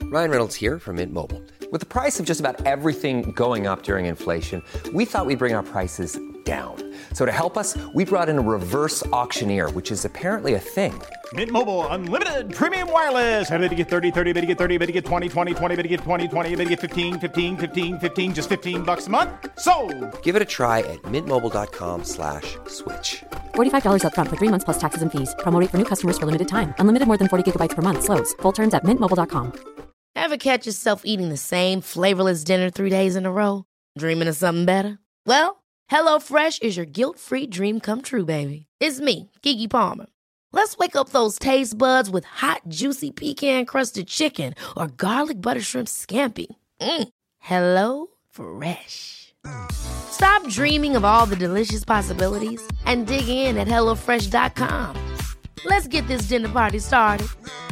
Ryan Reynolds here from Mint Mobile. With the price of just about everything going up during inflation, we thought we'd bring our prices down. So to help us, we brought in a reverse auctioneer, which is apparently a thing. Mint Mobile Unlimited Premium Wireless. How to get 30, 30, bit to get 30, bit to get 20, 20, 20, bit to get 20, 20, bit to get 15, 15, 15, 15, just $15 a month? Sold! Give it a try at mintmobile.com/switch. $45 up front for 3 months plus taxes and fees. Promo rate for new customers for limited time. Unlimited more than 40 gigabytes per month. Slows full terms at mintmobile.com. Ever catch yourself eating the same flavorless dinner 3 days in a row? Dreaming of something better? Well, HelloFresh is your guilt-free dream come true, baby. It's me, Keke Palmer. Let's wake up those taste buds with hot, juicy pecan-crusted chicken or garlic butter shrimp scampi. Hello Fresh. Stop dreaming of all the delicious possibilities and dig in at HelloFresh.com. Let's get this dinner party started.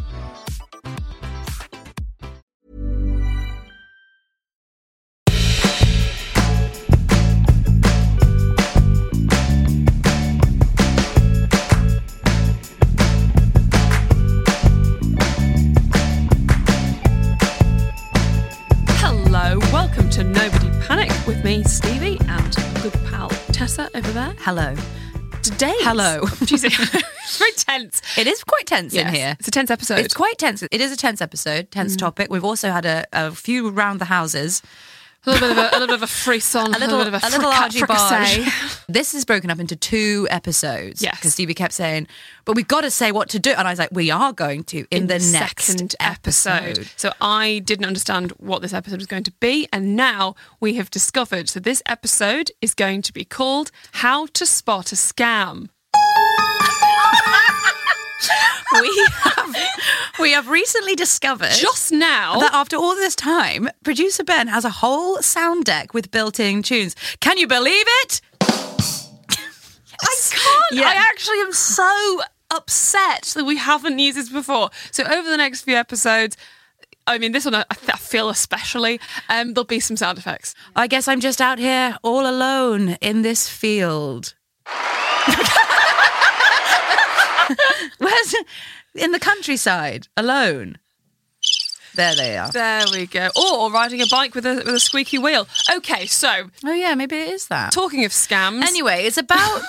Welcome to Nobody Panic with me, Stevie, and good pal Tessa over there. Hello. Today. Hello. It's very tense. It is quite tense in here. It's a tense episode. It's quite tense. It is a tense episode, tense topic. We've also had a few round the houses. A little bit of a frisson, a little bit of a argy-bargy. This is broken up into 2 episodes. Yes. Because Stevie kept saying, but we've got to say what to do. And I was like, we are going to in the next second episode. So I didn't understand what this episode was going to be. And now we have discovered. So this episode is going to be called How to Spot a Scam. We have recently discovered just now that after all this time, producer Ben has a whole sound deck with built-in tunes. Can you believe it? Yes. I can't. Yeah. I actually am so upset that we haven't used this before. So over the next few episodes, I mean, this one I feel especially, there'll be some sound effects. I guess I'm just out here all alone in this field. Where's in the countryside, alone. There they are. There we go. Or riding a bike with a squeaky wheel. Okay, so oh yeah, maybe it is that. Talking of scams. Anyway, it's about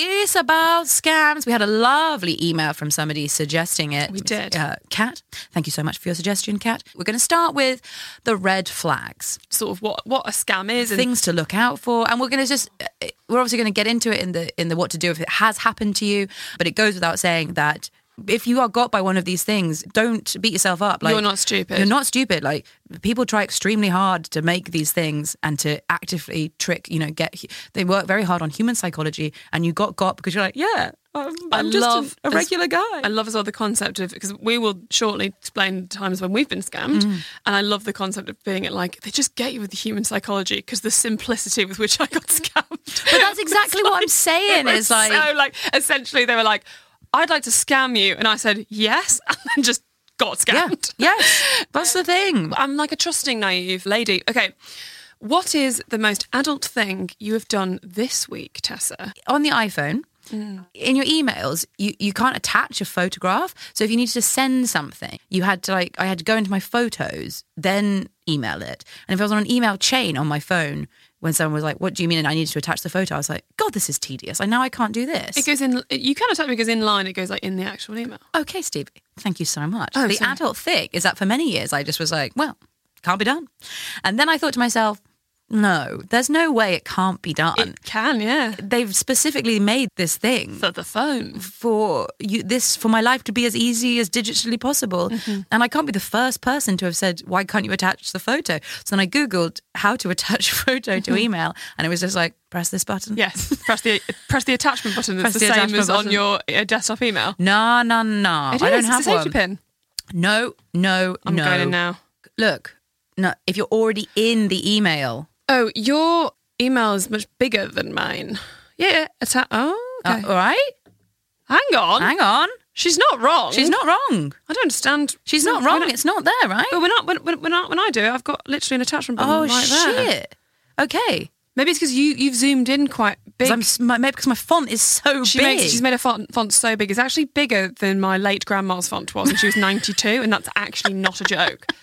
scams. We had a lovely email from somebody suggesting it. We did. Kat, thank you so much for your suggestion, Kat. We're going to start with the red flags. Sort of what a scam is. Things to look out for. And we're going to we're obviously going to get into it in the what to do if it has happened to you. But it goes without saying that if you are got by one of these things, don't beat yourself up. Like, you're not stupid. You're not stupid. Like, people try extremely hard to make these things and to actively trick, they work very hard on human psychology, and you got because you're like, yeah, I'm just a regular guy. I love as well the concept of, because we will shortly explain times when we've been scammed, and I love the concept of being like, they just get you with the human psychology because the simplicity with which I got scammed. But that's exactly what I'm saying. Is like, so essentially they were like, I'd like to scam you. And I said, yes. And then just got scammed. Yeah. Yes. That's the thing. I'm like a trusting, naive lady. Okay. What is the most adult thing you have done this week, Tessa? On the iPhone, in your emails, you can't attach a photograph. So if you needed to send something, you had to I had to go into my photos, then email it. And if I was on an email chain on my phone, when someone was like, what do you mean? And I needed to attach the photo, I was like, God, this is tedious. I can't do this. It goes in, you can attach it because in line, it goes in the actual email. Okay, Stevie, thank you so much. The adult thing is that for many years, I just was like, well, can't be done. And then I thought to myself, no, there's no way it can't be done. It can, yeah. They've specifically made this thing for the phone for my life to be as easy as digitally possible. And I can't be the first person to have said, why can't you attach the photo? So then I Googled how to attach a photo to email, and it was just like, press this button. Yes, press the attachment button. It's the same as on your desktop email. No. I don't have it's a safety pin. No. I'm going in now. Look, no, if you're already in the email. Oh, your email is much bigger than mine. Yeah. Oh, okay. All right. Hang on. She's not wrong. I don't understand. She's not wrong. It's not there, right? But when I do it, I've got literally an attachment button right there. Oh, shit. Okay. Maybe it's because you've zoomed in quite big. Maybe because my font is so big. She's made a font so big. It's actually bigger than my late grandma's font was, and she was 92, and that's actually not a joke.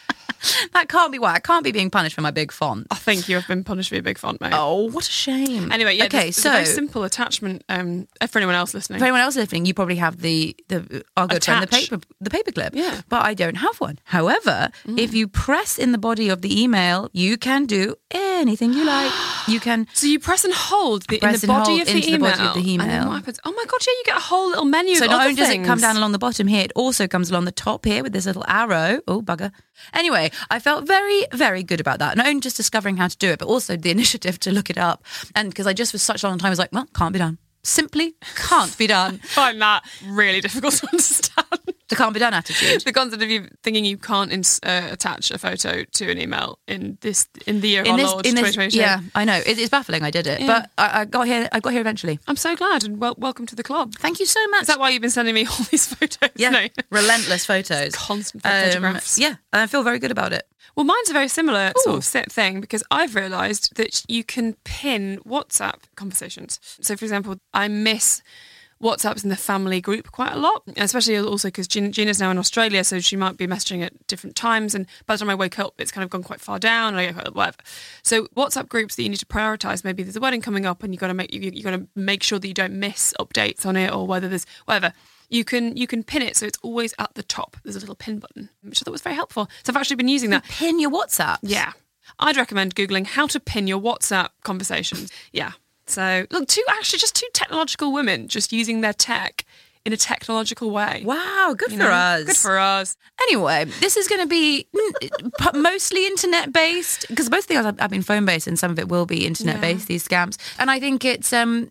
That can't be why. I can't be being punished for my big font. I think you have been punished for your big font, mate. Oh, what a shame. Anyway, yeah, okay, there's a very simple attachment for anyone else listening. For anyone else listening, you probably have our good friend, the paperclip. Yeah. But I don't have one. However, if you press in the body of the email, you can do anything you like. You can. So you press and hold in the body of the email. And then what happens? Oh my God, yeah, you get a whole little menu so of not other only does it things. come down along the bottom here, it also comes along the top here with this little arrow. Oh, bugger. Anyway, I felt very, very good about that. Not only just discovering how to do it, but also the initiative to look it up. And because I just for such a long time was like, well, can't be done. Simply can't be done. I find that really difficult to understand. The can't be done attitude. The concept of you thinking you can't attach a photo to an email in the year of our Lord 2022. Yeah, I know. It's baffling. I did it, but I got here. I got here eventually. I'm so glad, and welcome to the club. Thank you so much. Is that why you've been sending me all these photos? Yeah, No. relentless photos, Constant photographs. Yeah, and I feel very good about it. Well, mine's a very similar sort of thing because I've realised that you can pin WhatsApp conversations. So, for example, I miss WhatsApps in the family group quite a lot, especially also because Gina's now in Australia, so she might be messaging at different times, and by the time I wake up, it's kind of gone quite far down, and I get whatever. So WhatsApp groups that you need to prioritise, maybe there's a wedding coming up, and you got to make sure that you don't miss updates on it, or whether there's whatever. You can pin it so it's always at the top. There's a little pin button, which I thought was very helpful. So I've actually been using that. Pin your WhatsApp. Yeah, I'd recommend Googling how to pin your WhatsApp conversations. Yeah. So, look, two technological women just using their tech in a technological way. Wow, good for us. Good for us. Anyway, this is going to be mostly internet-based, because most things I've been phone-based and some of it will be internet-based, these scams. And I think it's,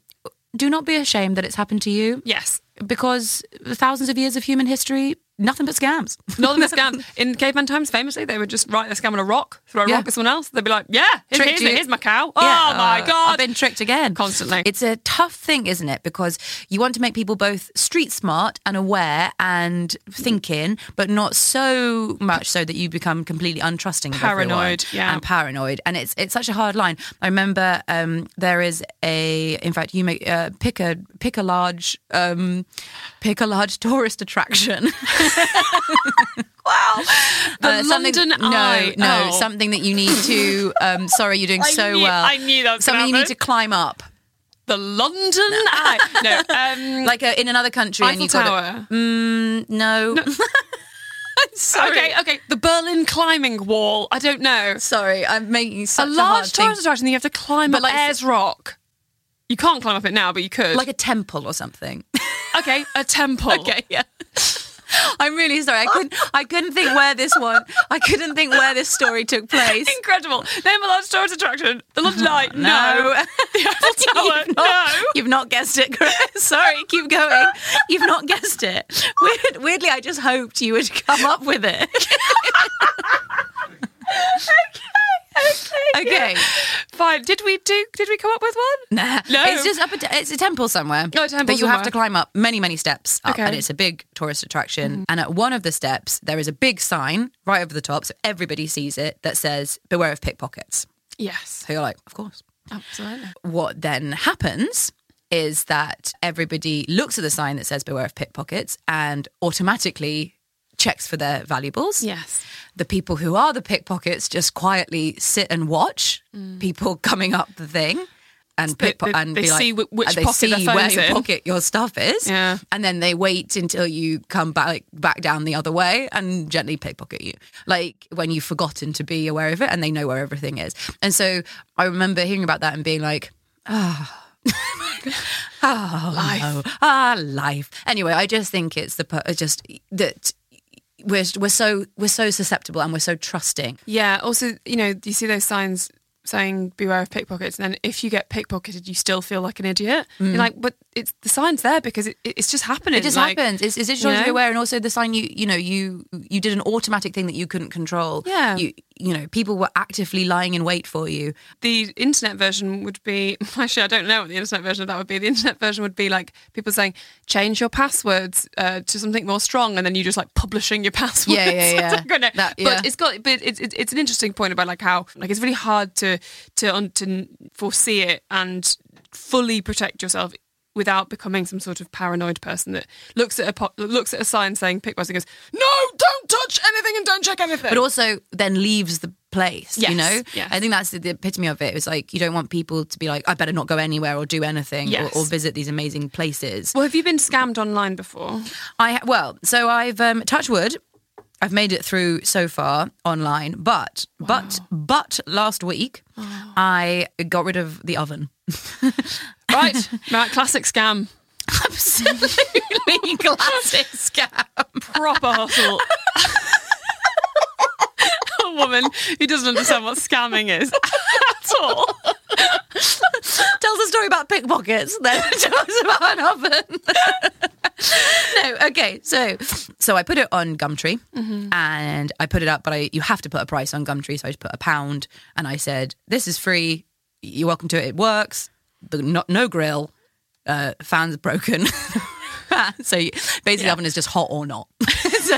do not be ashamed that it's happened to you. Yes. Because thousands of years of human history, nothing but scams. Nothing but scams. In caveman times, famously, they would just write their scam on a rock, throw a rock at someone else. They'd be like, here's my cow. Yeah. Oh, my God. I've been tricked again. Constantly. It's a tough thing, isn't it? Because you want to make people both street smart and aware and thinking, but not so much so that you become completely untrusting of paranoid, everyone. And paranoid. And it's such a hard line. I remember there is in fact, you make pick a large tourist attraction. Wow. The London Eye. No, something that you need to, sorry, you're doing well. I knew that was something you need to climb up. The London Eye. No. Like in another country. Eiffel and Tower. No. Sorry. Okay. The Berlin Climbing Wall. I don't know. Sorry, I'm making such a large hard thing. tourist attraction that you have to climb up Ayers Rock. You can't climb up it now, but you could. Like a temple or something. Okay, a temple. Okay, yeah. I'm really sorry. I couldn't think where this story took place. Incredible. Name a large tourist attraction. The London Eye. No. The Eiffel Tower. No. You've not guessed it, Chris. Sorry, keep going. You've not guessed it. Weirdly, I just hoped you would come up with it. Okay. Fine. Did we come up with one? Nah. No. It's just it's a temple somewhere. Oh, a temple that you have somewhere. to climb up many steps up, Okay. and it's a big tourist attraction. And at one of the steps, there is a big sign right over the top, so everybody sees it, that says, "Beware of pickpockets." Yes. So you're like, of course. Absolutely. What then happens is that everybody looks at the sign that says "Beware of pickpockets" and automatically checks for their valuables. Yes. The people who are the pickpockets just quietly sit and watch people coming up the thing and They be see like, which and they pocket see their where phone's your in. pocket your stuff is. Yeah. And then they wait until you come back down the other way and gently pickpocket you. Like when you've forgotten to be aware of it and they know where everything is. And so I remember hearing about that and being like, life. Anyway, I just think it's that we're so susceptible and we're so trusting. Yeah. Also, you see those signs saying beware of pickpockets, and then if you get pickpocketed, you still feel like an idiot. You're like, but it's the sign's there because it's just happening. It just happens. It's just to be aware, and also the sign you did an automatic thing that you couldn't control. Yeah. People were actively lying in wait for you. The internet version would be, actually, I don't know what the internet version of that would be. The internet version would be like people saying, change your passwords to something more strong, and then you just like publishing your passwords. Yeah. I don't know. But it's an interesting point about like how like it's really hard to foresee it and fully protect yourself without becoming some sort of paranoid person that looks at a sign saying pick price and goes, no, don't touch anything and don't check anything. But also then leaves the place, Yes, you know? yes. I think that's the epitome of it. It's like you don't want people to be like, I better not go anywhere or do anything Yes. or visit these amazing places. Well, have you been scammed online before? So I've touch wood. I've made it through so far online, but last week I got rid of the oven. Right, classic scam. Absolutely classic scam. Proper hustle. A woman who doesn't understand what scamming is at all. Tells a story about pickpockets, then talks about an oven. No, okay, so I put it on Gumtree and I put it up, but you have to put a price on Gumtree, so I just put £1 and I said, this is free, you're welcome to it, it works, no grill, fan's broken. So basically the oven is just hot or not. So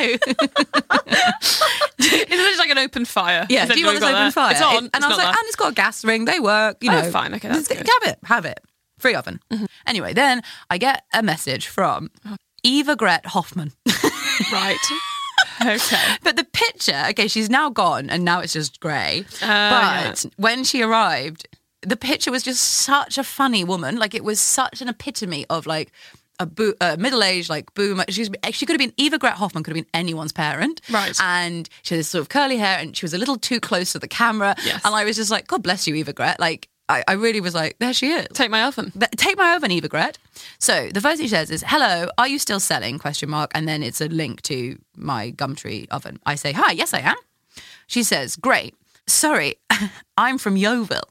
It's like an open fire. yeah, do you want this open fire? It's on. And I was like, and it's got a gas ring, they work, you know. Fine, okay, that's good. Have it. Free oven. Anyway, then I get a message from Eva Gret Hoffman. Right. Okay. But the picture, okay, she's now gone and now it's just grey. But when she arrived, the picture was just such a funny woman. Like, it was such an epitome of like a middle-aged, like, boomer. She could have been, Eva Gret Hoffman could have been anyone's parent. Right. And she had this sort of curly hair and she was a little too close to the camera. Yes. And I was just like, God bless you, Eva Gret. Like, I really was like, there she is. Take my oven. Take my oven, Eva Gret. So the first thing she says is, hello, are you still selling? ? And then it's a link to my Gumtree oven. I say, hi, yes, I am. She says, great. Sorry, I'm from Yeovil.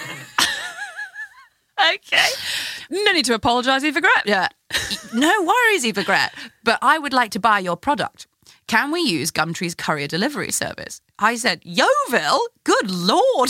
Okay. No need to apologise, Eva Gret. Yeah. No worries, Eva Gret. But I would like to buy your product. Can we use Gumtree's courier delivery service? I said, Yeovil? Good Lord.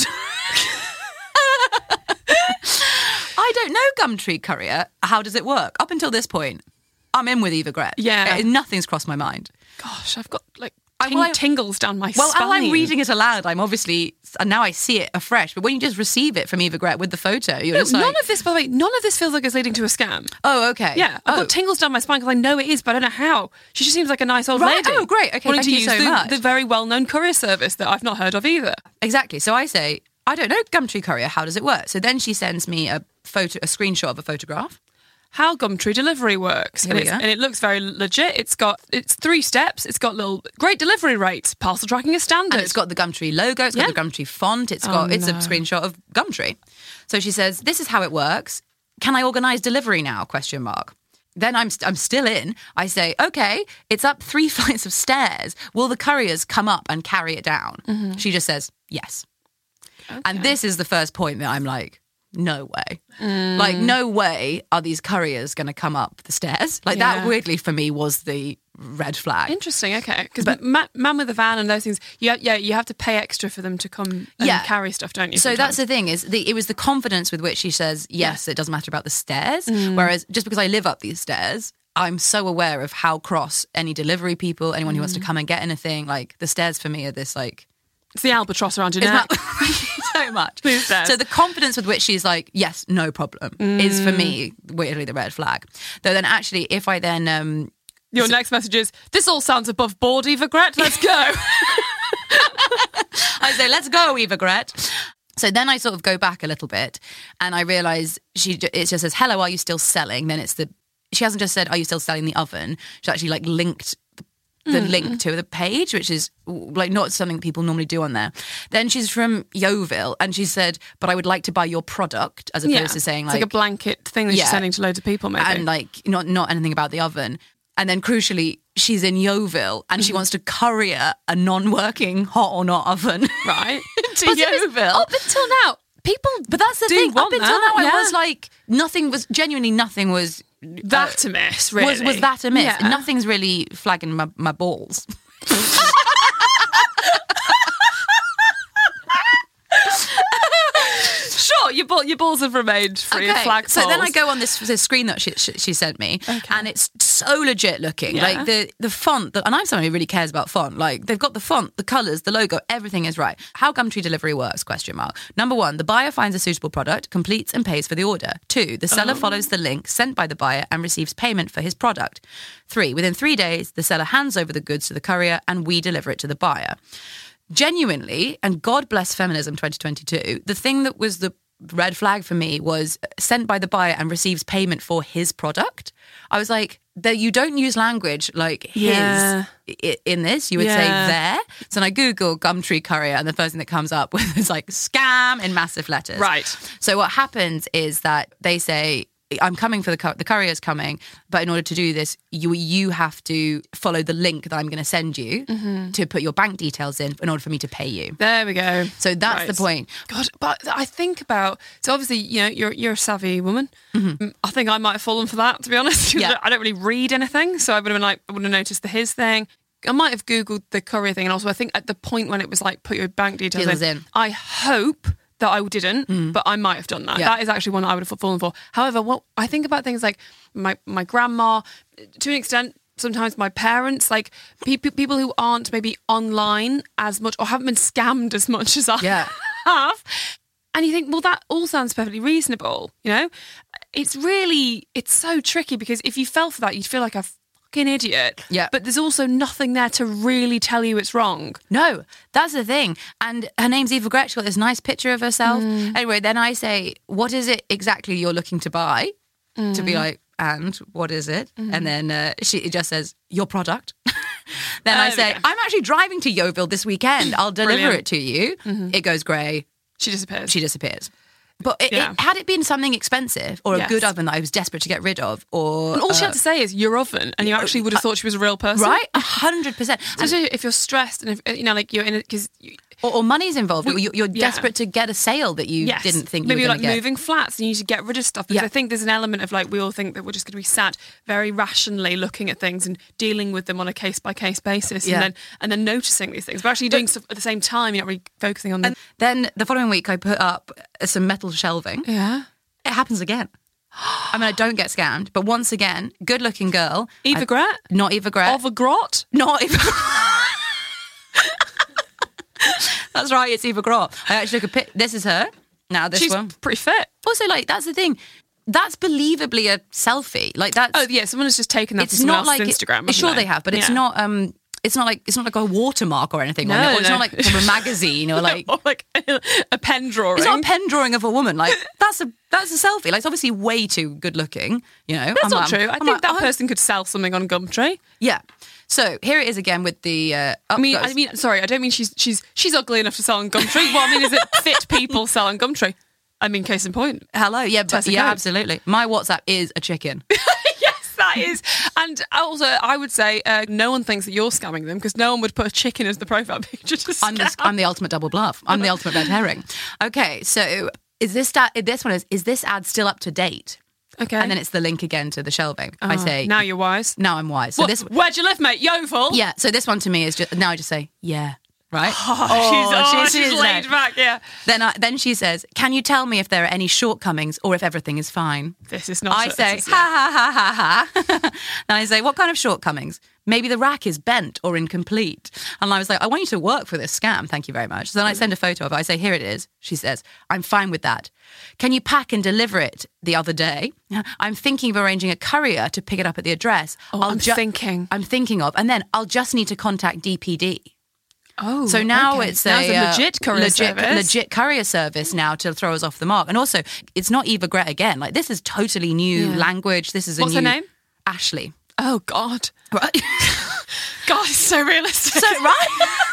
I don't know Gumtree Courier. How does it work? Up until this point, I'm in with Eva Gret. Yeah. Nothing's crossed my mind. Gosh, I've got like well, tingles down my Well, spine. as I'm reading it aloud, I'm obviously, and now I see it afresh. But when you just receive it from Eva Gret with the photo, you're just like... None of this, by the way, none of this feels like it's leading to a scam. Oh, okay. Yeah, I've got tingles down my spine because I know it is, but I don't know how. She just seems like a nice old Right. lady. Oh, great. Okay, wanting thank to you use so much. the very well-known courier service that I've not heard of either. Exactly. So I say, I don't know Gumtree Courier. How does it work? So then she sends me a screenshot of a photograph. How Gumtree delivery works. Here we go. And it looks very legit. It's 3 steps. It's got great delivery rates. Parcel tracking is standard. And it's got the Gumtree logo. It's got the Gumtree font. It's a screenshot of Gumtree. So she says, this is how it works. Can I organise delivery now? ? Then I'm still in. I say, okay, it's up 3 flights of stairs. Will the couriers come up and carry it down? Mm-hmm. She just says, yes. Okay. And this is the first point that I'm like, no way. Like, no way are these couriers going to come up the stairs. Like, that weirdly for me was the red flag. Interesting, okay. Because man with a van and those things, you have to pay extra for them to come and carry stuff, don't you? So sometimes? that's the thing, is it was the confidence with which she says, yes, it doesn't matter about the stairs. Whereas just because I live up these stairs, I'm so aware of how cross any delivery people, anyone who wants to come and get anything, like, the stairs for me are this, like... It's the albatross around your neck. So much. Please don't. So the confidence with which she's like, yes, no problem, is for me weirdly the red flag. Though then actually, if I then... Your next message is, this all sounds above board, Eva Gret, let's go. I say, let's go, Eva Gret. So then I sort of go back a little bit and I realise it just says, hello, are you still selling? Then she hasn't just said, are you still selling the oven? She's actually like linked the link to the page, which is like not something people normally do on there. Then she's from Yeovil and she said, but I would like to buy your product, as opposed to saying it's like a blanket thing that she's sending to loads of people, maybe. And like not anything about the oven. And then crucially, she's in Yeovil and she wants to courier a non-working hot or not oven. Right. to Yeovil. Up until now, people But that's the do thing. want Up until that, now, I was like, nothing was that amiss, really. Was that amiss? Yeah. Nothing's really flagging my balls. Sure, your balls have remained free of flag So then I poles. go on this screen that she sent me, and it's so legit looking. Yeah. Like the font, and I'm someone who really cares about font. Like they've got the font, the colours, the logo, everything is right. How Gumtree delivery works, ? Number 1, the buyer finds a suitable product, completes and pays for the order. 2, the seller follows the link sent by the buyer and receives payment for his product. 3, within 3 days, the seller hands over the goods to the courier and we deliver it to the buyer. Genuinely, and God bless feminism 2022, the thing that was the red flag for me was sent by the buyer and receives payment for his product. I was like, that you don't use language like his in this. You would say there. So then I Google Gumtree courier and the first thing that comes up is like scam in massive letters. Right. So what happens is that they say, I'm coming for the courier's coming, but in order to do this, you have to follow the link that I'm going to send you to put your bank details in order for me to pay you. There we go. So that's the point. God, but I think about, so obviously, you know, you're a savvy woman. I think I might have fallen for that, to be honest. Yeah. I don't really read anything, so I would have been like, I would have noticed the his thing. I might have Googled the courier thing, and also I think at the point when it was like, put your bank details in, I hope that I didn't, but I might have done that. Yeah. That is actually one that I would have fallen for. However, what I think about things like my grandma, to an extent, sometimes my parents, like people who aren't maybe online as much or haven't been scammed as much as I have. And you think, well, that all sounds perfectly reasonable, you know? It's so tricky because if you fell for that, you'd feel like a fucking idiot. Yeah. But there's also nothing there to really tell you it's wrong. No, that's the thing. And her name's Eva Gretsch. She's got this nice picture of herself. Anyway, then I say, what is it exactly you're looking to buy? To be like, and what is it? And then she just says, your product. Then I say, I'm actually driving to Yeovil this weekend. I'll deliver it to you. It goes grey. She disappears. But had it been something expensive or a good oven that I was desperate to get rid of, or and all she had to say is your oven, and you actually would have thought she was a real person, right? 100%. Especially if you're stressed and if you know, like you're in it because. Or money's involved. You're desperate to get a sale that you didn't think maybe you were you're going to get. moving flats and you need to get rid of stuff. Because I think there's an element of like we all think that we're just going to be sat very rationally looking at things and dealing with them on a case by case basis, and then noticing these things, but actually doing stuff at the same time. You're not really focusing on them. And then the following week, I put up some metal shelving. Yeah, it happens again. I mean, I don't get scammed, but once again, good-looking girl. Eva Gret? Not Eva Gret. Eva Grot? Not Eva. That's right, it's Eva Grot. I actually took a pic. This is her. Now this She's one. pretty fit. Also, like, that's the thing. That's believably a selfie. Like that's. Oh yeah, someone has just taken that It's from someone not else's like Instagram. sure they have, but it's not. It's not like a watermark or anything. No, on it, or it's no. not like from a magazine or like. or like a pen drawing. It's not a pen drawing of a woman. Like that's a selfie. Like it's obviously way too good looking. You know, That's not true. I think that person could sell something on Gumtree. Yeah. So here it is again with the. I mean, sorry, I don't mean she's ugly enough to sell on Gumtree. What I mean is it fit people sell on Gumtree. I mean, case in point. Hello, yeah, but Tessa yeah, Coates. absolutely. My WhatsApp is a chicken. Yes, that is. And also, I would say no one thinks that you're scamming them because no one would put a chicken as the profile picture to scam. I'm the ultimate double bluff. I'm the ultimate red herring. Okay, so is this ad still up to date? Okay. And then it's the link again to the shelving. I say now you're wise. Now I'm wise. So What, where'd you live, mate? Yeovil? yeah. So this one to me is just now I just say yeah. Right? She's laid back, yeah. Then she says, "Can you tell me if there are any shortcomings or if everything is fine?" This is not. I say, ha ha ha ha ha. Then I say, "What kind of shortcomings? Maybe the rack is bent or incomplete." And I was like, "I want you to work for this scam. Thank you very much." So then I send a photo of it. I say, "Here it is." She says, "I'm fine with that. Can you pack and deliver it the other day? I'm thinking of arranging a courier to pick it up at the address." I'm thinking of. And then I'll just need to contact DPD. Oh, So now okay. it's Now a legit courier service. legit courier service now to throw us off the mark. And also, it's not Eva Gret again. Like this is totally new language. This is What's a new her name? Ashley. Oh God, Right. God, it's so realistic. So right.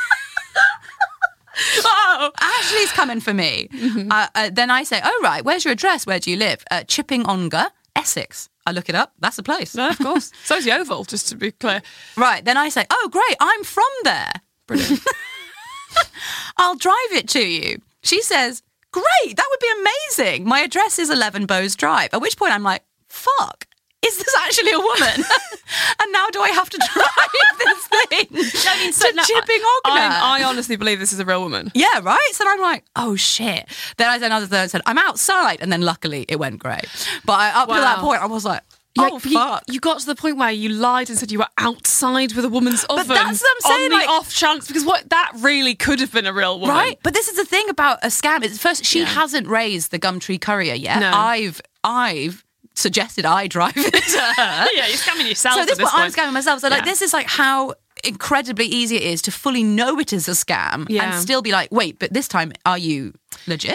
Oh. Ashley's coming for me. Then I say, "Oh right, where's your address? Where do you live?" Chipping Ongar, Essex. I look it up. That's the place. No, of course. So's Yeovil, just to be clear. Right. Then I say, "Oh great, I'm from there. Brilliant. I'll drive it to you." She says, "Great, that would be amazing. My address is 11 Bowes Drive." At which point I'm like, "Fuck, is this actually a woman?" And now do I have to drive this thing to Chipping Ongar? I honestly believe this is a real woman. Yeah, right? So I'm like, oh shit. Then I said another third, said, "I'm outside." And then luckily it went great. But up to that point, I was like, You got to the point where you lied and said you were outside with a woman's oven. But that's what I'm saying, on the like- off chance, because that really could have been a real woman. Right? But this is the thing about a scam. It's first, she hasn't raised the Gumtree courier yet. No. I've suggested I drive it to her. Yeah, you're scamming yourself. So this at this is what I'm point. scamming myself. So like, this is like how incredibly easy it is to fully know it is a scam and still be like, wait, but this time, are you legit?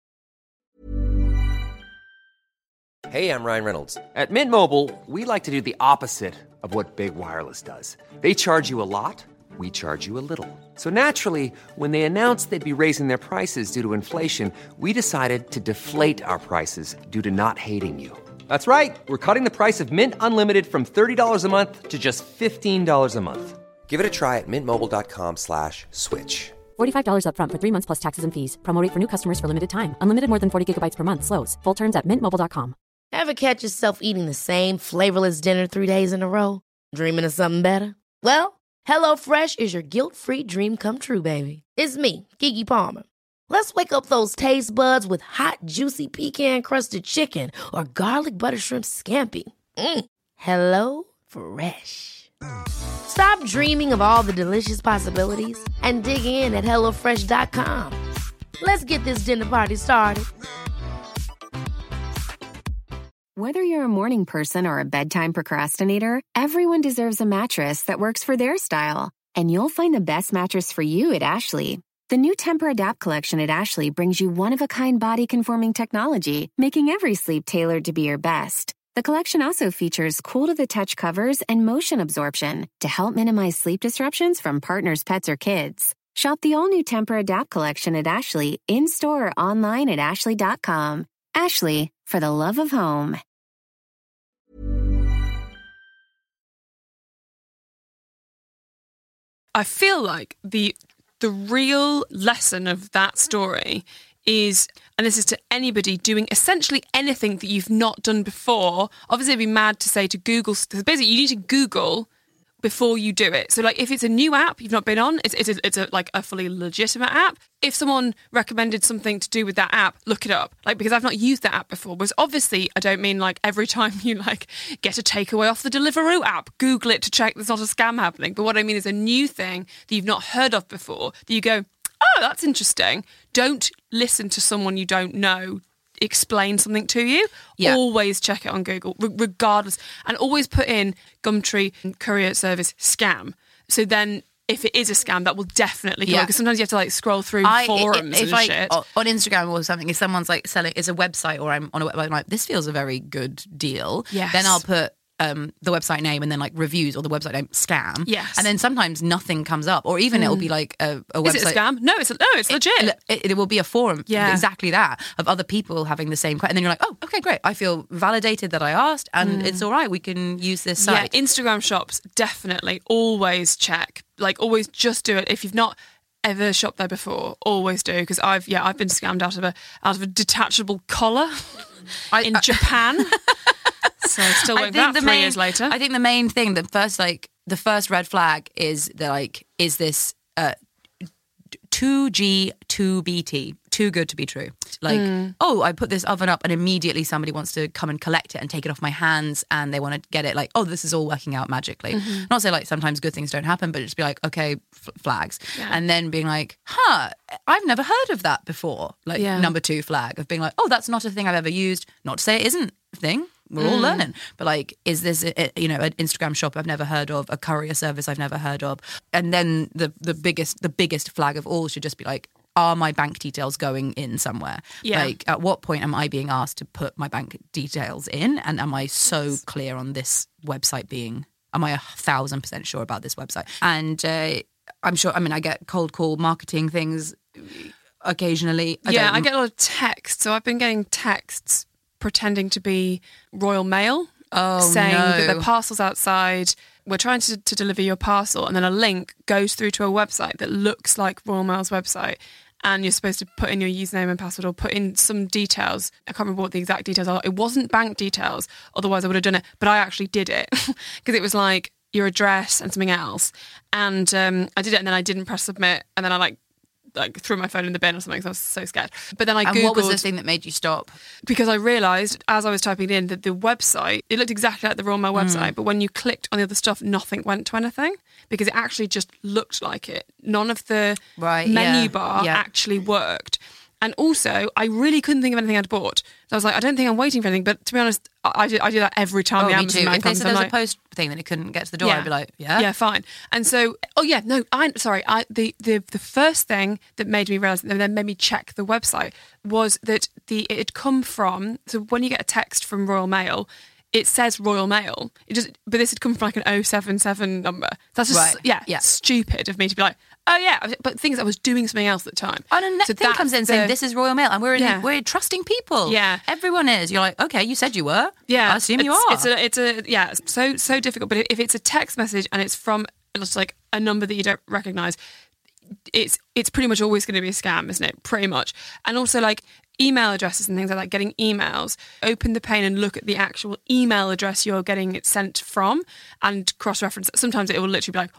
Hey, I'm Ryan Reynolds. At Mint Mobile, we like to do the opposite of what Big Wireless does. They charge you a lot, we charge you a little. So naturally, when they announced they'd be raising their prices due to inflation, we decided to deflate our prices due to not hating you. That's right. We're cutting the price of Mint Unlimited from $30 a month to just $15 a month. Give it a try at mintmobile.com/switch. $45 up front for 3 months plus taxes and fees. Promo rate for new customers for limited time. Unlimited more than 40 gigabytes per month. Slows full terms at mintmobile.com. Ever catch yourself eating the same flavorless dinner 3 days in a row? Dreaming of something better? Well, HelloFresh is your guilt-free dream come true, baby. It's me, Keke Palmer. Let's wake up those taste buds with hot, juicy pecan-crusted chicken or garlic butter shrimp scampi. Hello Fresh. Stop dreaming of all the delicious possibilities and dig in at HelloFresh.com. Let's get this dinner party started. Whether you're a morning person or a bedtime procrastinator, everyone deserves a mattress that works for their style. And you'll find the best mattress for you at Ashley. The new Temper-Adapt collection at Ashley brings you one-of-a-kind body-conforming technology, making every sleep tailored to be your best. The collection also features cool-to-the-touch covers and motion absorption to help minimize sleep disruptions from partners, pets, or kids. Shop the all-new Temper-Adapt collection at Ashley, in-store or online at ashley.com. Ashley, for the love of home. I feel like the real lesson of that story is, and this is to anybody doing essentially anything that you've not done before. Obviously, it'd be mad to say to Google. Basically, you need to Google before you do it. So, like, if it's a new app you've not been on, it's a fully legitimate app. If someone recommended something to do with that app, look it up. Like, because I've not used that app before. Whereas obviously, I don't mean like every time you like get a takeaway off the Deliveroo app, Google it to check there's not a scam happening. But what I mean is a new thing that you've not heard of before, that you go, oh, that's interesting. Don't listen to someone you don't know explain something to you. Yeah. Always check it on Google, regardless. And always put in Gumtree courier service scam. So then if it is a scam, that will definitely go. Because sometimes you have to like scroll through forums and shit. On Instagram or something, if someone's like selling, it's a website or I'm on a website, I'm like, this feels a very good deal. Yes. Then I'll put the website name and then like reviews or the website name scam. Yes. And then sometimes nothing comes up, or even it'll be like a website. Is it a scam? No, it's legit. It will be a forum, exactly that, of other people having the same question. And then you're like, oh, okay, great. I feel validated that I asked and it's all right. We can use this site. Yeah, Instagram shops, definitely. Always check. Like, always just do it. If you've not ever shopped there before, always do. Because I've been scammed out of a detachable collar in Japan. So still went back 3 years later. I think the main thing, the first red flag is that like, is this 2G, 2BT, too good to be true? Like, oh, I put this oven up and immediately somebody wants to come and collect it and take it off my hands and they want to get it like, oh, this is all working out magically. Not say like sometimes good things don't happen, but just be like, okay, flags. Yeah. And then being like, I've never heard of that before. Like number 2 flag of being like, oh, that's not a thing I've ever used. Not to say it isn't a thing. We're all learning. But like, is this, an Instagram shop I've never heard of, a courier service I've never heard of? And then the biggest flag of all should just be like, are my bank details going in somewhere? Yeah. Like, at what point am I being asked to put my bank details in? And am I so clear on this website being, am I 1,000% sure about this website? And I'm sure, I get cold call marketing things occasionally. I get a lot of texts. So I've been getting texts pretending to be Royal Mail, saying that their parcel's outside, we're trying to deliver your parcel, and then a link goes through to a website that looks like Royal Mail's website, and you're supposed to put in your username and password or put in some details. I can't remember what the exact details are. It wasn't bank details, otherwise I would have done it, but I actually did it because it was like your address and something else, and I did it, and then I didn't press submit, and then I like like threw my phone in the bin or something, because I was so scared. But then I Googled... And what was the thing that made you stop? Because I realised, as I was typing it in, that the website, it looked exactly like the Royal Mail website, but when you clicked on the other stuff, nothing went to anything, because it actually just looked like it. None of the menu bar actually worked. And also, I really couldn't think of anything I'd bought. So I was like, I don't think I'm waiting for anything. But to be honest, I do that every time the Amazon man comes. If they said there was like, a post thing that it couldn't get to the door, I'd be like, yeah, fine. And so, the first thing that made me realise, and then made me check the website, was that it had come from. So when you get a text from Royal Mail, it says Royal Mail. But this had come from like an 077 number. That's just stupid of me to be like, oh yeah, but things I was doing something else at the time. And a thing comes in saying this is Royal Mail, and we're trusting people. Yeah, everyone is. You're like, okay, you said you were. Yeah, I assume you are. It's so difficult. But if it's a text message and it's from just like a number that you don't recognise, it's pretty much always going to be a scam, isn't it? Pretty much. And also like email addresses and things like that, getting emails, open the pane and look at the actual email address you're getting it sent from and cross-reference. Sometimes it will literally be like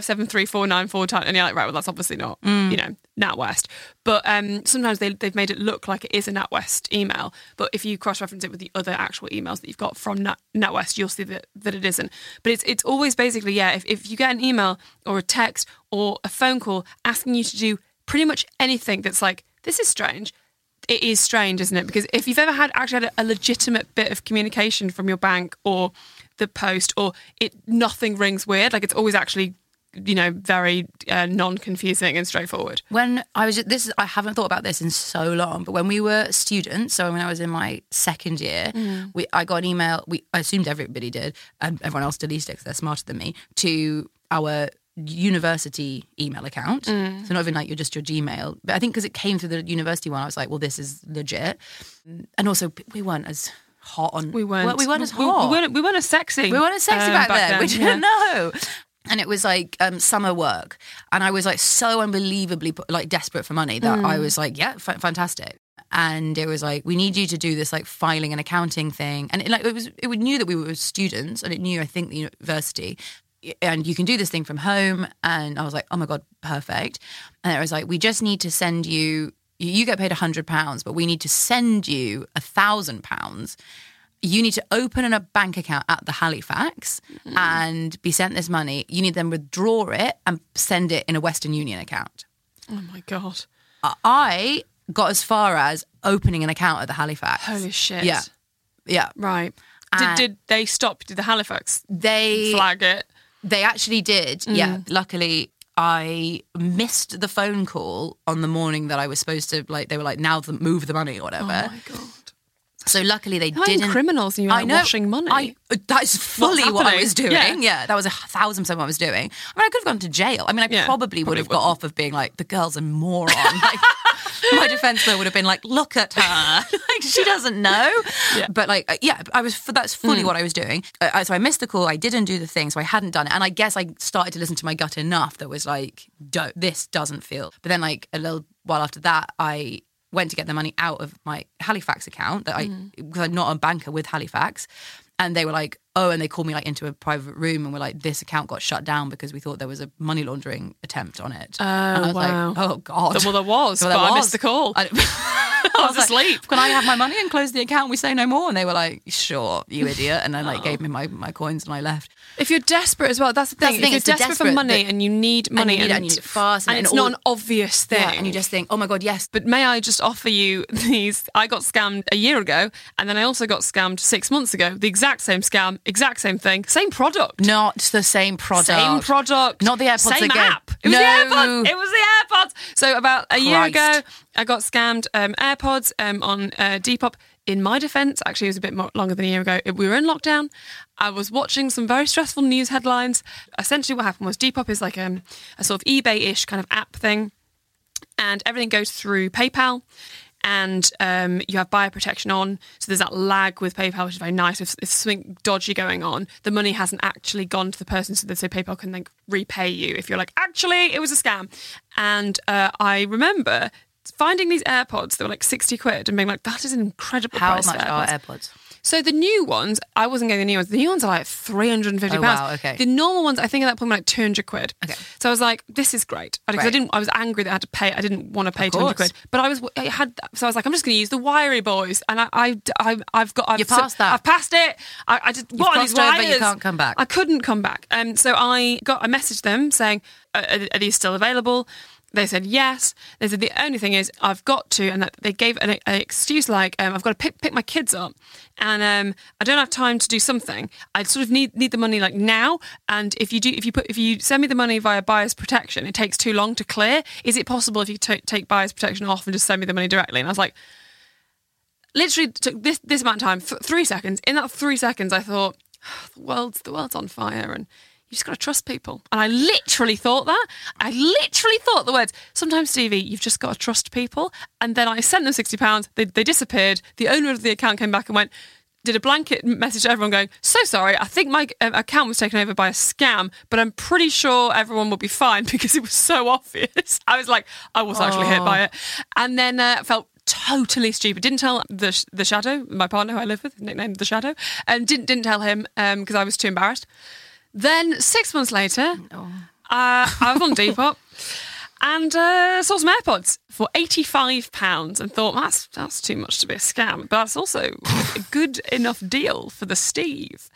1573494 and you're like, right, well, that's obviously not, NatWest. But sometimes they've made it look like it is a NatWest email. But if you cross-reference it with the other actual emails that you've got from NatWest, you'll see that it isn't. But it's always basically, if you get an email or a text or a phone call asking you to do pretty much anything that's like, this is strange, it is strange, isn't it? Because if you've ever had a legitimate bit of communication from your bank or the post, or nothing rings weird, like it's always actually, very non-confusing and straightforward. When I was I haven't thought about this in so long, but when we were students, so when I was in my second year, I got an email. I assumed everybody did, and everyone else deleted it because they're smarter than me, to our university email account. So not even like your Gmail, but I think because it came through the university one, I was like, well, this is legit. And also we weren't as hot on. We weren't as hot. We weren't as sexy. We weren't as sexy back then. We didn't know. And it was like summer work, and I was like so unbelievably like desperate for money that I was like, yeah, fantastic. And it was like, we need you to do this like filing and accounting thing, and it knew that we were students, and it knew, I think, the university. And you can do this thing from home. And I was like, oh my God, perfect. And it was like, we just need to send you get paid £100, but we need to send you £1,000. You need to open a bank account at the Halifax and be sent this money. You need to then withdraw it and send it in a Western Union account. Oh my God. I got as far as opening an account at the Halifax. Holy shit. Yeah. Right. Did they stop? Did the Halifax flag it? They actually did, yeah. Luckily, I missed the phone call on the morning that I was supposed to, like, they were like, now move the money or whatever. Oh my God. So luckily they didn't. Criminals and you were washing money. That's fully what I was doing. Yeah, that was 1,000% what I was doing. I mean, I could have gone to jail. I mean, I probably would have got off of being like, the girl's a moron. Like, my defense lawyer would have been like, look at her. Like, she doesn't know. Yeah. But like, that's fully what I was doing. So I missed the call. I didn't do the thing. So I hadn't done it. And I guess I started to listen to my gut enough that was like, this doesn't feel. But then like a little while after that, I went to get the money out of my Halifax account because I'm not a banker with Halifax. And they were like, oh, and they called me like into a private room and were like, this account got shut down because we thought there was a money laundering attempt on it. Oh, and I was like, oh God. Well, there was, but I missed the call. I was asleep. Like, can I have my money and close the account? We say no more. And they were like, sure, you idiot. And then like gave me my coins and I left. If you're desperate as well, that's the thing. If you're desperate for money and you need money and you need it fast. And it's not an obvious thing. Yeah, and you just think, oh my God, yes. But may I just offer you these? I got scammed a year ago and then I also got scammed 6 months ago. The exact same scam, exact same thing, same product. Not the same product. Same product. Not the AirPods same again. App. It was the AirPods. It was the AirPods. So about a year ago, I got scammed AirPods on Depop. In my defence, actually, it was a bit more longer than a year ago. We were in lockdown. I was watching some very stressful news headlines. Essentially what happened was Depop is like a sort of eBay-ish kind of app thing. And everything goes through PayPal. And you have buyer protection on. So there's that lag with PayPal, which is very nice. If something dodgy going on, the money hasn't actually gone to the person. So PayPal can then repay you if you're like, actually, it was a scam. And I remember finding these AirPods that were like 60 quid and being like, that is an incredible price. How much are AirPods? So the new ones, I wasn't getting the new ones. The new ones are like £350. Oh, wow, okay. The normal ones, I think at that point were like £200. Okay. So I was like, this is great. Because I was angry that I had to pay. I didn't want to pay £200. But I was like, I'm just going to use the wiry boys. And I've passed that. I've passed it. I just, You've what are these crossed over, wires? you can't come back. I couldn't come back. So I messaged them saying, are these still available? They said yes. They said the only thing is I've got to, and they gave an excuse like I've got to pick my kids up, and I don't have time to do something. I sort of need the money like now. And if you send me the money via buyer's protection, it takes too long to clear. Is it possible if you take buyer's protection off and just send me the money directly? And I was like, literally took this amount of time, 3 seconds. In that 3 seconds, I thought the world's on fire and. You just got to trust people. And I literally thought that. I literally thought the words, sometimes, Stevie, you've just got to trust people. And then I sent them £60. They disappeared. The owner of the account came back and did a blanket message to everyone going, so sorry, I think my account was taken over by a scam, but I'm pretty sure everyone will be fine because it was so obvious. I was like, I was actually hit by it. And then felt totally stupid. Didn't tell the Shadow, my partner who I live with, nicknamed the Shadow, and didn't tell him because I was too embarrassed. Then 6 months later, I was on Depop and saw some AirPods for £85 and thought, that's too much to be a scam. But that's also a good enough deal for the Steve.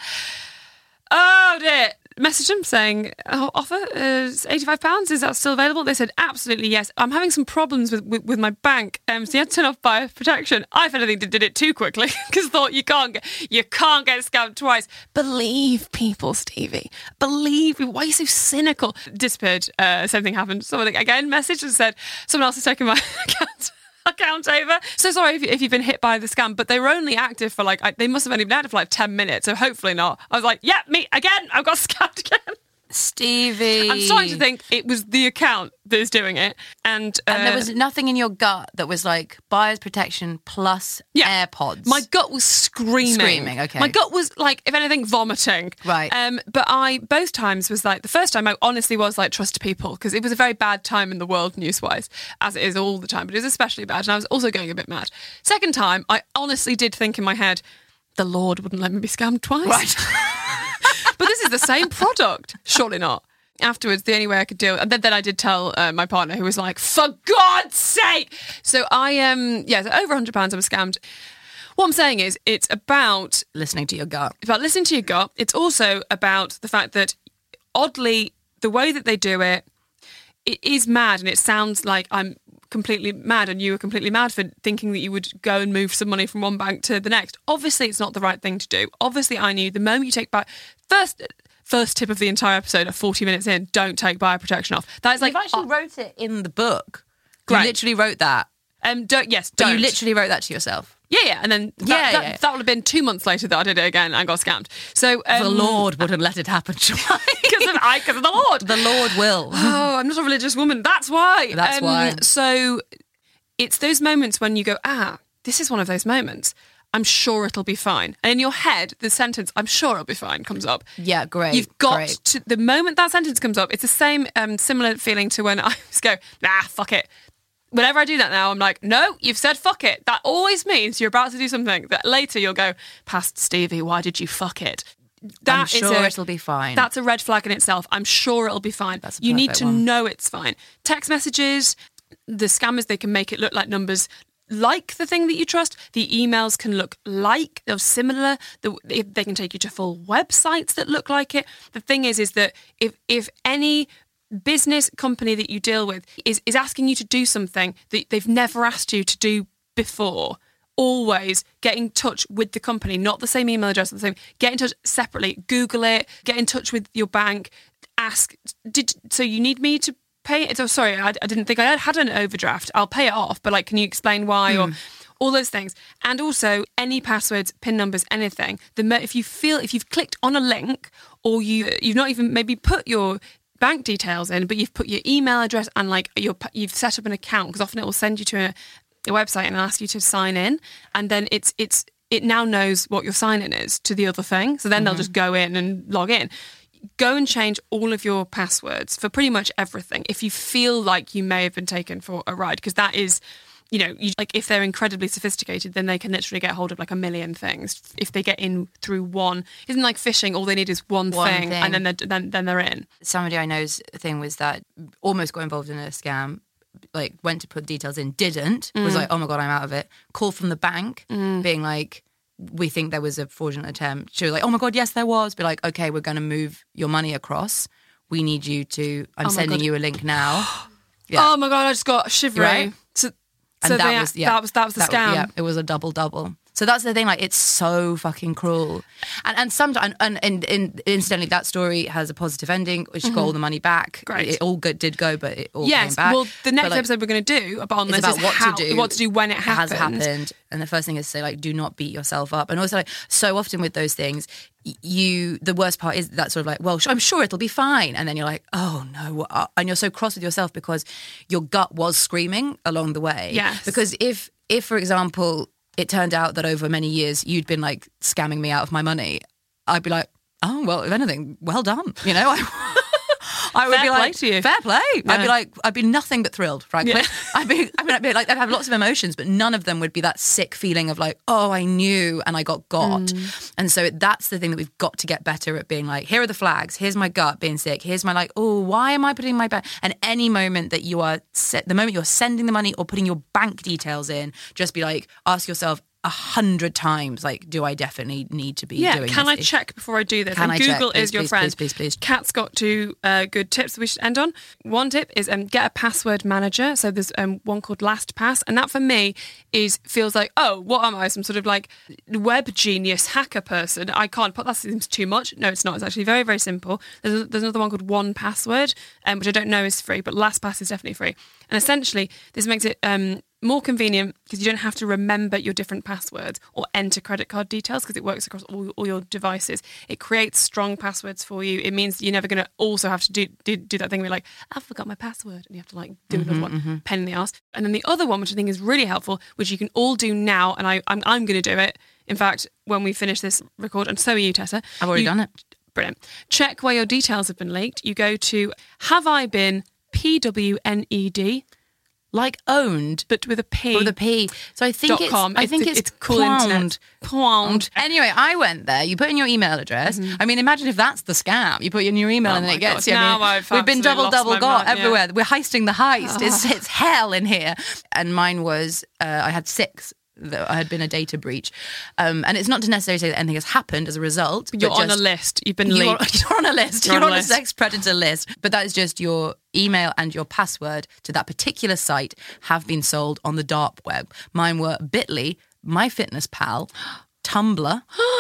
Oh dear. Messaged them saying, offer is £85. Is that still available? They said, absolutely yes. I'm having some problems with my bank. So you had to turn off buyer protection. I, if anything, did it too quickly because thought you can't get scammed twice. Believe people, Stevie. Believe people. Why are you so cynical? Disappeared. Same thing happened. Someone again messaged and said, someone else has taken my account over. So sorry if you've been hit by the scam, but they were only active for they must have only been active for 10 minutes, so hopefully not. I was like, yeah, me again, I've got scammed again. Stevie. I'm starting to think it was the account that is doing it. And there was nothing in your gut that was like buyer's protection plus AirPods. My gut was screaming. Okay. My gut was if anything, vomiting. Right. But both times was the first time I honestly was trust people because it was a very bad time in the world news-wise, as it is all the time, but it was especially bad and I was also going a bit mad. Second time, I honestly did think in my head, the Lord wouldn't let me be scammed twice. Right. But this is the same product. Surely not. Afterwards, the only way I could deal... And then I did tell my partner who was like, for God's sake! So I, so over £100 I was scammed. What I'm saying is it's about... listening to your gut. It's about listening to your gut. It's also about the fact that, oddly, the way that they do it, it is mad and it sounds like I'm completely mad and you were completely mad for thinking that you would go and move some money from one bank to the next. Obviously, it's not the right thing to do. Obviously, I knew the moment you take back... First tip of the entire episode at 40 minutes in, don't take buyer protection off. That is You've actually wrote it in the book. Great. You literally wrote that. Don't. But you literally wrote that to yourself. Yeah. And then that would have been 2 months later that I did it again and got scammed. So the Lord wouldn't let it happen. Because of the Lord. The Lord will. Oh, I'm not a religious woman. That's why. That's why. So it's those moments when you go, this is one of those moments. I'm sure it'll be fine. And in your head, the sentence, I'm sure it'll be fine, comes up. Yeah, great. You've got to, the moment that sentence comes up, it's the same similar feeling to when I just go, fuck it. Whenever I do that now, I'm like, no, you've said fuck it. That always means you're about to do something that later you'll go, past Stevie, why did you fuck it? I'm sure it'll be fine. That's a red flag in itself. I'm sure it'll be fine. You need to know it's fine. Text messages, the scammers, they can make it look like numbers like the thing that you trust. The emails can look like they're similar. They can take you to full websites that look like it. The thing is that if any business company that you deal with is asking you to do something that they've never asked you to do before, always get in touch with the company, not the same email address, get in touch separately, Google it, get in touch with your bank, ask, so you need me to pay it? Oh, sorry, I didn't think I had an overdraft. I'll pay it off, but can you explain why? Or all those things. And also any passwords, PIN numbers, anything. If you've clicked on a link or you've not even maybe put your bank details in, but you've put your email address and you've set up an account, because often it will send you to a website and ask you to sign in, and then it now knows what your sign-in is to the other thing. So then they'll just go in and log in. Go and change all of your passwords for pretty much everything if you feel like you may have been taken for a ride, because that is like if they're incredibly sophisticated, then they can literally get hold of like a million things. If they get in through one, isn't like phishing, all they need is one thing and then they're in. Somebody I know's thing was that almost got involved in a scam, like went to put details in, didn't, was like, oh my God, I'm out of it. Call from the bank being like, we think there was a fraudulent attempt. She was like, oh my God, yes, there was. Be like, okay, we're going to move your money across. We need you to, I'm sending you a link now. Yeah. Oh my God, I just got shivering. Right? So that was the scam. Yeah, it was a double. So that's the thing, like, it's so fucking cruel. And sometimes, and incidentally, that story has a positive ending. She got all the money back. Great. It all did go, but it all came back. Well, the next episode we're going to do about this is what to do when it happens. Has happened. And the first thing is to say, like, do not beat yourself up. And also, like, so often with those things, the worst part is that sort of like, well, I'm sure it'll be fine. And then you're like, oh no. And you're so cross with yourself because your gut was screaming along the way. Yes. Because if for example, it turned out that over many years you'd been like scamming me out of my money, I'd be like, oh, well, if anything, well done. You know, I would fair be play like, to you. Fair play. Yeah. I'd be nothing but thrilled, frankly. Yeah. I'd be like, I'd have lots of emotions, but none of them would be that sick feeling of like, oh, I knew and I got. And so that's the thing that we've got to get better at, being like, here are the flags. Here's my gut being sick. Here's my like, oh, why am I putting my bank? And any moment that you are, the moment you're sending the money or putting your bank details in, just be like, ask yourself 100 times, like, do I definitely need to be doing this? Can I check before I do this? Can and I Google check? is your friend. Please. Kat's got two good tips that we should end on. One tip is get a password manager. So there's one called LastPass, and that for me feels like, oh, what am I? Some sort of like web genius hacker person. I can't put that, seems too much. No, it's not. It's actually very, very simple. There's another one called 1Password, which I don't know is free, but LastPass is definitely free. And essentially, this makes it more convenient because you don't have to remember your different passwords or enter credit card details because it works across all your devices. It creates strong passwords for you. It means you're never going to also have to do that thing where you're like, I forgot my password, and you have to like do another one, pain in the ass. And then the other one, which I think is really helpful, which you can all do now, and I'm going to do it. In fact, when we finish this record, and so are you, Tessa. I've already done it. Brilliant. Check where your details have been leaked. You go to Have I Been PWNED. Like owned, but with a P. With a P. So I think it's cool internet. Pound. Anyway, I went there. You put in your email address. I mean, imagine if that's the scam. You put in your email and then it gets you. We've been double got everywhere. We're heisting the heist. It's hell in here. And mine was I had 6. That I had been a data breach, and it's not to necessarily say that anything has happened as a result. You're on a list. You've been leaked. You're on a list. You're on a sex predator list. But that is just your email and your password to that particular site have been sold on the dark web. Mine were Bitly, MyFitnessPal, Tumblr,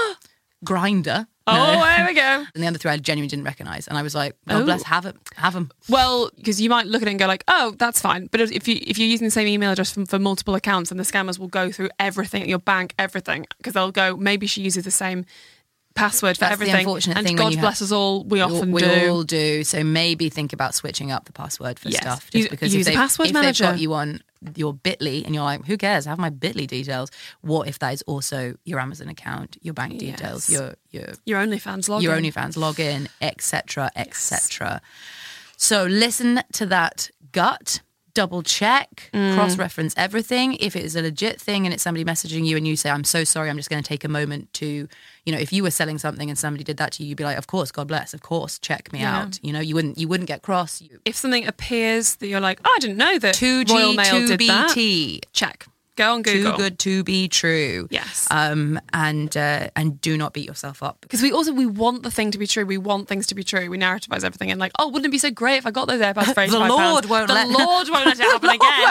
Grindr. Oh, there we go. And the other 3 I genuinely didn't recognise. And I was like, God bless, have them. Well, because you might look at it and go like, oh, that's fine. But if you're using the same email address for multiple accounts, and the scammers will go through everything, your bank, everything, because they'll go, maybe she uses the same password for everything. The unfortunate and thing. God bless us all, we often do. We all do. So maybe think about switching up the password for stuff. Just because use a password manager. They've got you on your Bitly and you're like, who cares? I have my Bitly details. What if that is also your Amazon account, your bank details, your OnlyFans login, etc., etc. So listen to that gut. Double check, cross-reference everything. If it is a legit thing and it's somebody messaging you and you say, I'm so sorry, I'm just going to take a moment to, if you were selling something and somebody did that to you, you'd be like, of course, God bless, of course, check me out. You wouldn't get cross. If something appears that you're like, oh, I didn't know that 2G, Royal Mail did 2BT. that. Check. Go on Google. Too good to be true. Yes. And do not beat yourself up. Because we want the thing to be true. We want things to be true. We narrativize everything and like, oh, wouldn't it be so great if I got those AirPods for £85? The Lord won't let it happen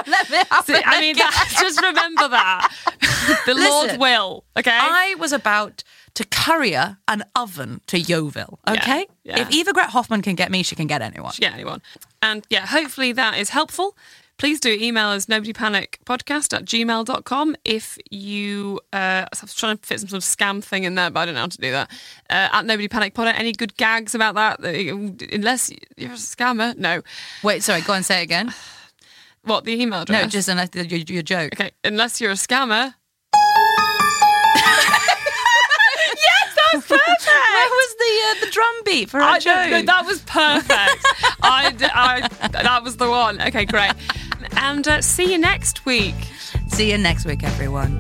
again. Just remember that. The Lord will. Okay. I was about to courier an oven to Yeovil. Okay. Yeah. If Eva Grett Hoffman can get me, she can get anyone. She can get anyone. And hopefully that is helpful. Please do email us nobodypanicpodcast@gmail.com if you... I was trying to fit some sort of scam thing in there, but I don't know how to do that. At nobodypanicpod. Any good gags about that? Unless you're a scammer. No. Wait, sorry, go on, say it again. What, the email address? No, just unless your joke. Okay, unless you're a scammer... Perfect. Where was the drum beat for our joke? No, that was perfect. That was the one. Okay, great. And see you next week. See you next week, everyone.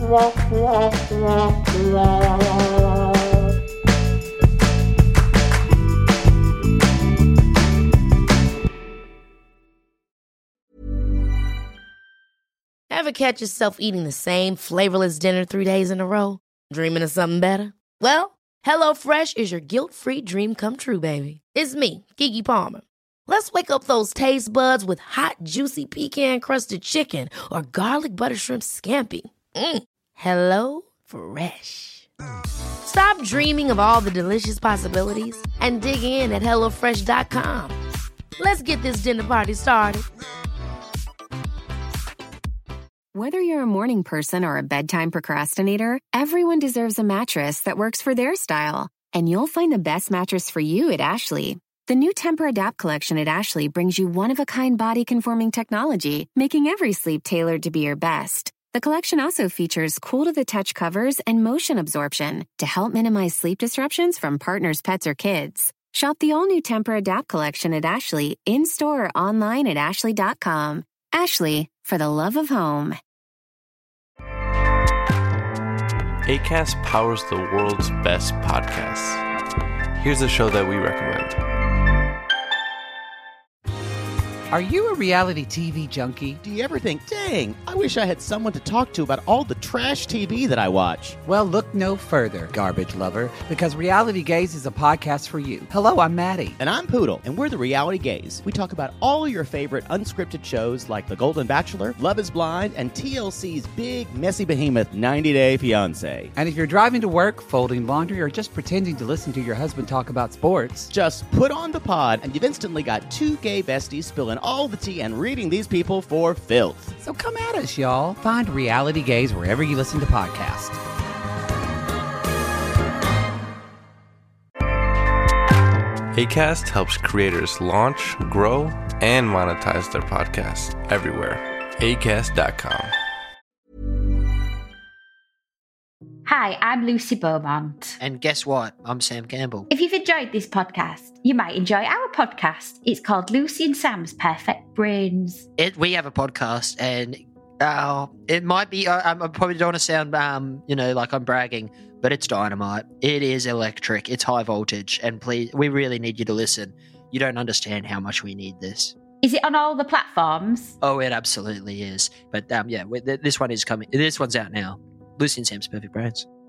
Ever catch yourself eating the same flavorless dinner 3 days in a row? Dreaming of something better? Well, HelloFresh is your guilt-free dream come true, baby. It's me, Keke Palmer. Let's wake up those taste buds with hot, juicy pecan-crusted chicken or garlic butter shrimp scampi. Hello Fresh. Stop dreaming of all the delicious possibilities and dig in at HelloFresh.com. Let's get this dinner party started. Whether you're a morning person or a bedtime procrastinator, everyone deserves a mattress that works for their style. And you'll find the best mattress for you at Ashley. The new Temper-Adapt collection at Ashley brings you one-of-a-kind body-conforming technology, making every sleep tailored to be your best. The collection also features cool-to-the-touch covers and motion absorption to help minimize sleep disruptions from partners, pets, or kids. Shop the all-new Temper-Adapt collection at Ashley, in-store or online at ashley.com. Ashley, for the love of home. Acast powers the world's best podcasts. Here's a show that we recommend. Are you a reality TV junkie? Do you ever think, dang, I wish I had someone to talk to about all the trash TV that I watch? Well, look no further, garbage lover, because Reality Gaze is a podcast for you. Hello, I'm Maddie. And I'm Poodle, and we're the Reality Gaze. We talk about all your favorite unscripted shows like The Golden Bachelor, Love is Blind, and TLC's big, messy behemoth, 90 Day Fiancé. And if you're driving to work, folding laundry, or just pretending to listen to your husband talk about sports, just put on the pod, and you've instantly got two gay besties spilling all the tea and reading these people for filth. So come at us, y'all. Find Reality Gaze wherever you listen to podcasts. Acast helps creators launch, grow, and monetize their podcasts everywhere. Acast.com. Hi, I'm Lucy Beaumont. And guess what? I'm Sam Campbell. If you've enjoyed this podcast, you might enjoy our podcast. It's called Lucy and Sam's Perfect Brains. We have a podcast, and it might be, I probably don't want to sound, like I'm bragging, but it's dynamite. It is electric. It's high voltage. And please, we really need you to listen. You don't understand how much we need this. Is it on all the platforms? Oh, it absolutely is. But this one is coming. This one's out now. Lucy and Sam's Perfect Brains.